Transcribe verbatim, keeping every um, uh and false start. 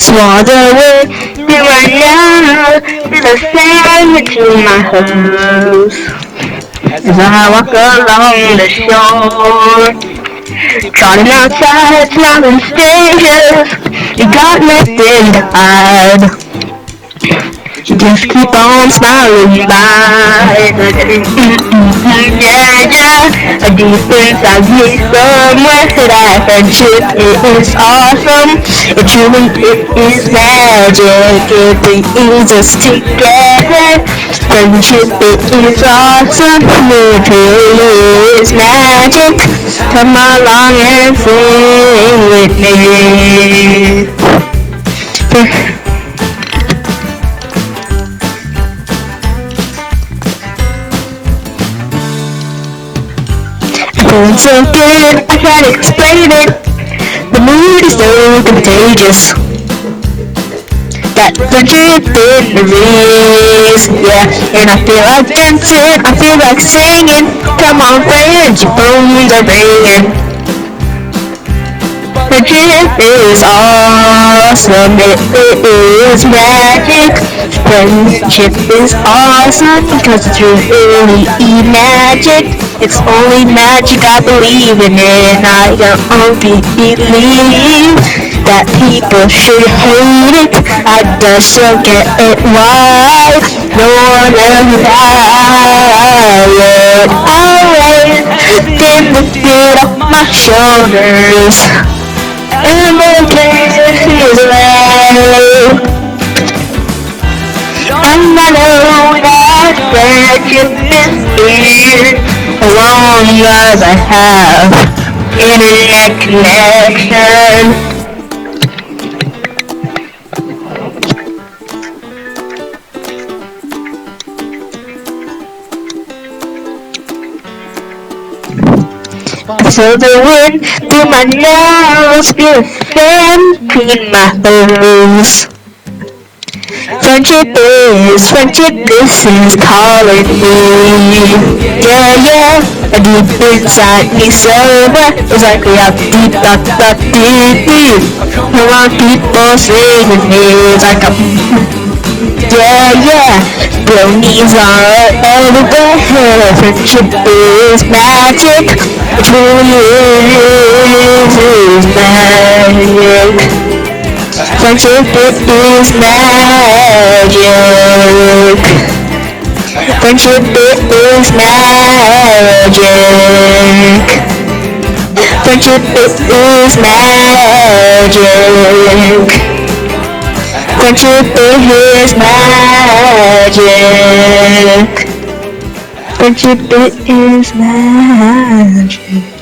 Swore the wind through my nose, through the sand into my hose. As I walk along the shore, trotting outside smiling strangers, you got nothing to hide. Just keep on smiling by. Yeah, yeah. Deep inside me somewhere that friendship is awesome. It truly is magic. It brings us together. Friendship is awesome. It truly is magic. Come along and sing with me. Feeling so good, I can't explain it. The mood is so contagious. That friendship in the race, yeah. And I feel like dancing, I feel like singing. Come on, friends, your phones are ringing. Friendship is awesome, it is magic. Friendship is awesome because it's really magic. It's only magic, I believe in it. I don't only believe that people should hate it. I just don't get it why no one ever had it. Always been lifted off my shoulders, and my place is low. And I know that friendship is here, as long as I have internet connection. I feel the wind through my nose, feel the fan between my toes. Friendship is, friendship this is calling me. Yeah, yeah, and deep inside me somewhere, it's like we have deep, dot, dot, deep, deep. Come on, people singing me, it's like a, yeah, yeah. Bronies are everywhere. Friendship is magic. It truly is, is magic. Friendship is magic. Friendship is magic. Friendship is magic. Friendship is magic. Friendship is magic.